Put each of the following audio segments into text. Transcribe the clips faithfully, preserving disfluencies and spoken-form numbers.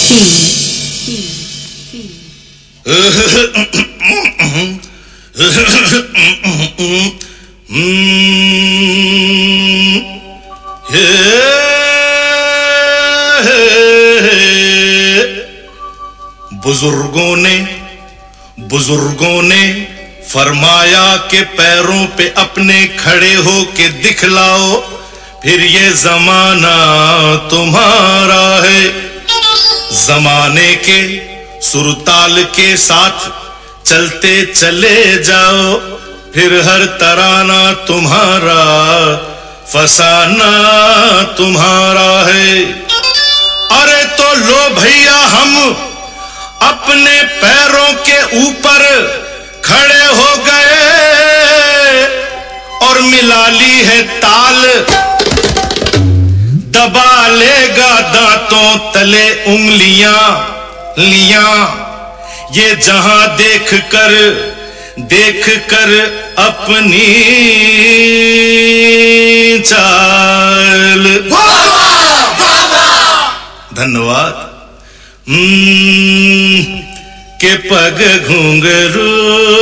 बुजुर्गों ने बुजुर्गों ने फरमाया कि पैरों पे अपने खड़े हो के दिखलाओ, फिर ये जमाना तुम्हारा है। जमाने के सुरताल के साथ चलते चले जाओ, फिर हर तराना तुम्हारा, फसाना तुम्हारा है। अरे तो लो भैया हम अपने पैरों के ऊपर खड़े हो गए और मिला ली है ताल, दबा लेगा दांतों तले उंगलियां लिया, ये जहां देख कर देख कर अपनी चाल। धन्यवाद। के पग घुंघरू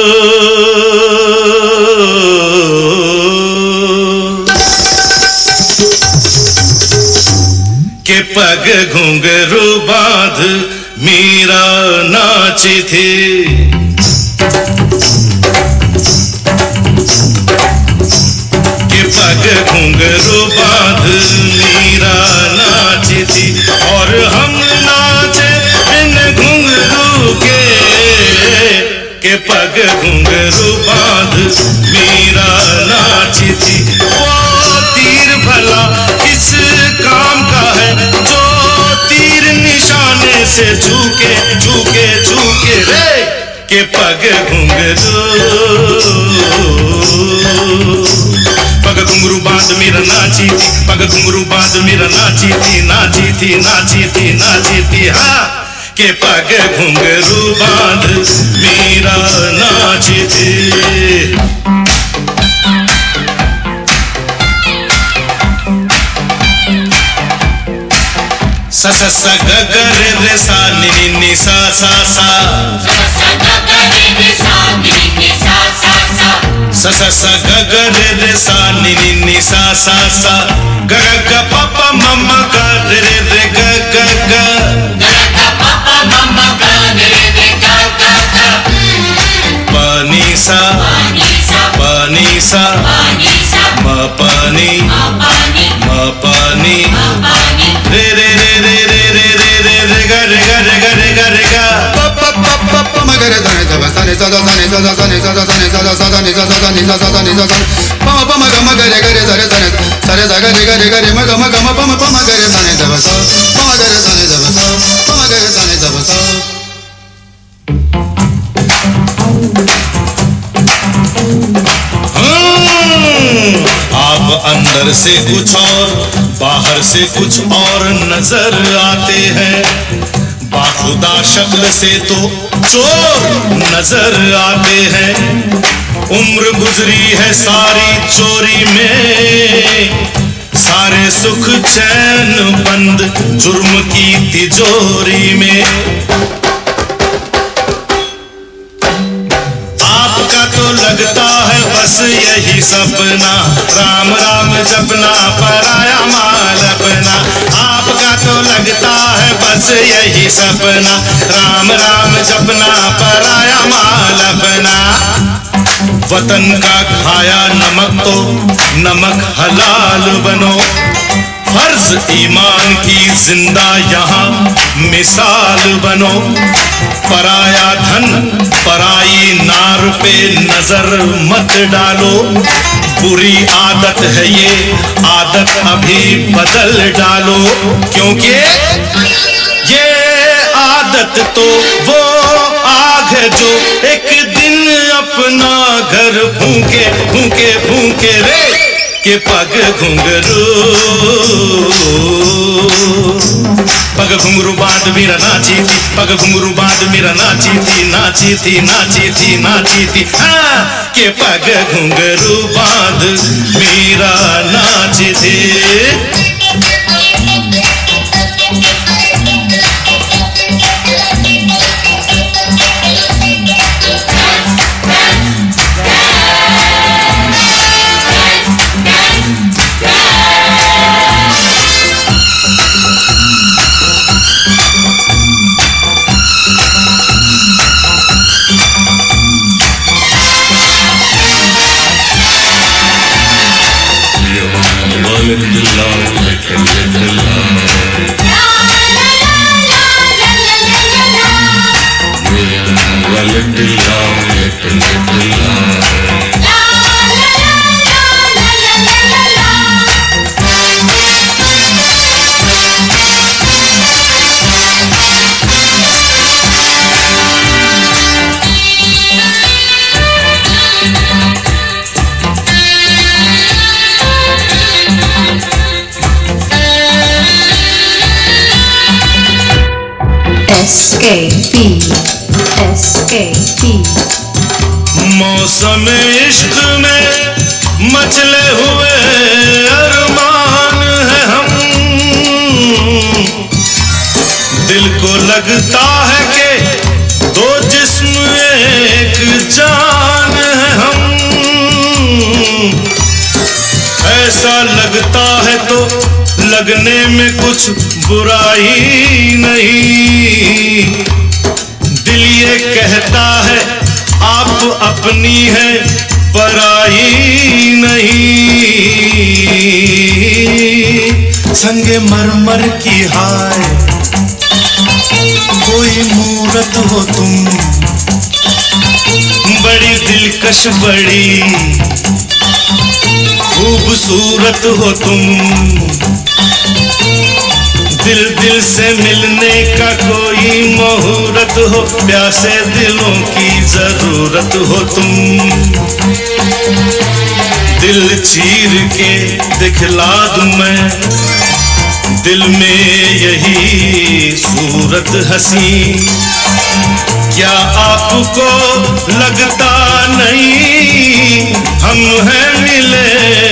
के पग घुंघरू बांध मीरा नाची थी। के पग घुंघरू बांध मीरा नाची थी और हम नाचे बिन घुंघरू के। के पग घुंघरू बांध मीरा नाची थी। वो तीर भला किस काम का है जो तीर निशाने से झुके झुके झुके रे। के पग घुंघरू पग घुंघरू बांध मीरा नाची थी, पग घुंघरू बांध मीरा नाची थी, नाची थी नाची थी नाची थी। हाँ, के पग घुंघरू बांध मीरा नाची थी। सा सा सा ग ग रे रे सा नि नि नि सा सा सा सा सा सा ग ग रे रे सा नि नि नि सा सा सा ग ग ग प प म म ग रे रे रे ग ग ग ग ग प प म म ग रे रे ग ग ग प नि सा प नि सा म प नि म प नि रे रे रे रे रे रे रे रे रे ग रे ग रे ग रे ग रे ग प प प प प म ग रे ध रे ध ब सा नि सा ध सा नि सा ध सा नि सा ध सा नि सा ध सा ध नि सा सा ध नि सा सा ध नि सा सा प म प म ग म ग रे ग रे ध रे सा नि सा रे सा ग रे ग रे ग रे म ग म ग म प म प म ग रे सा नि ध ब सा प म ग रे सा नि ध ब सा प म ग रे सा नि ध ब सा। आप अंदर से कुछ और बाहर से कुछ और नजर आते हैं, बाखुदा शक्ल से तो चोर नजर आते हैं। उम्र गुजरी है सारी चोरी में, सारे सुख चैन बंद जुर्म की तिजोरी में। आपका तो लगता है बस यही सपना, राम राम जपना पराया माल अपना। आपका तो लगता है बस यही सपना, राम राम जपना पराया माल अपना। वतन का खाया नमक तो नमक हलाल बनो, फर्ज ईमान की जिंदा यहाँ मिसाल बनो। पराया धन पराई नार पे नजर मत डालो, बुरी आदत है ये आदत अभी बदल डालो। क्योंकि ये आदत तो वो आग है जो एक दिन अपना घर फूके फूके फूके रे। के पग घुंघरू पग घुंघरू बांध मीरा नाची थी, पग घुंघरू बांध मीरा नाची थी, नाची थी नाची थी नाची थी। हाँ, के पग घुंघरू बांध मीरा नाची थी। S K P S K P मौसम इश्क में मचले हुए अरमान है हम, दिल को लगता है कि दो जिस्म एक जान है हम, ऐसा लगता है तो लगने में कुछ बुराई नहीं, दिल ये कहता है आप अपनी है पराई नहीं। संगे मरमर की हाय कोई मूरत हो तुम, बड़ी दिलकश बड़ी खूबसूरत हो तुम, दिल दिल से मिलने का कोई मुहूर्त हो, प्यासे दिलों की जरूरत हो तुम, दिल चीर के दिखला दूं मैं दिल में यही सूरत हसी, क्या आपको लगता नहीं हम हैं मिले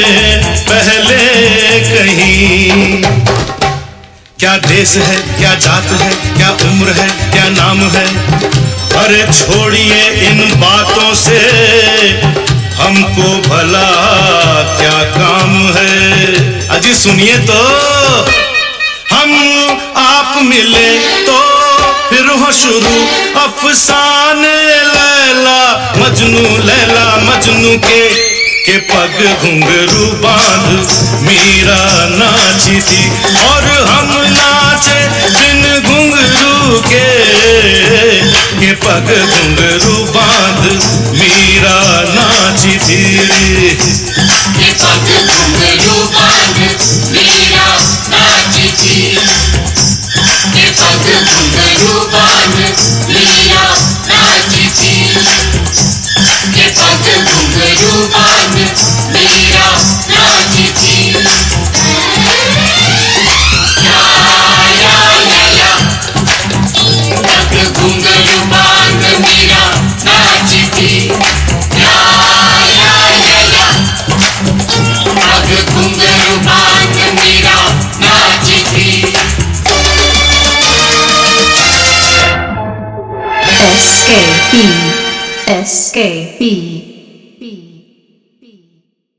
पहले कहीं, क्या देश है क्या जात है क्या उम्र है क्या नाम है, अरे छोड़िए इन बातों से हमको भला क्या काम है। अजी सुनिए तो, हम आप मिले तो फिर हो शुरू अफसाने लैला मजनू, लैला मजनू के के पग घुंघरू बांध मीरा नाची थी, और हम नाचे बिन घुंघरू के के पग घुंघरू बांध मीरा नाची थी, के पग घुंघरू बांध मीरा नाची थी, के पग घुंघरू बांध मीरा नाची थी, के पग घुंघरू बांध मीरा नाची थी। या या या या पग घुंघरू बांध मीरा नाची थी, या या या या पग घुंघरू बांध मीरा नाची थी। S K P S K P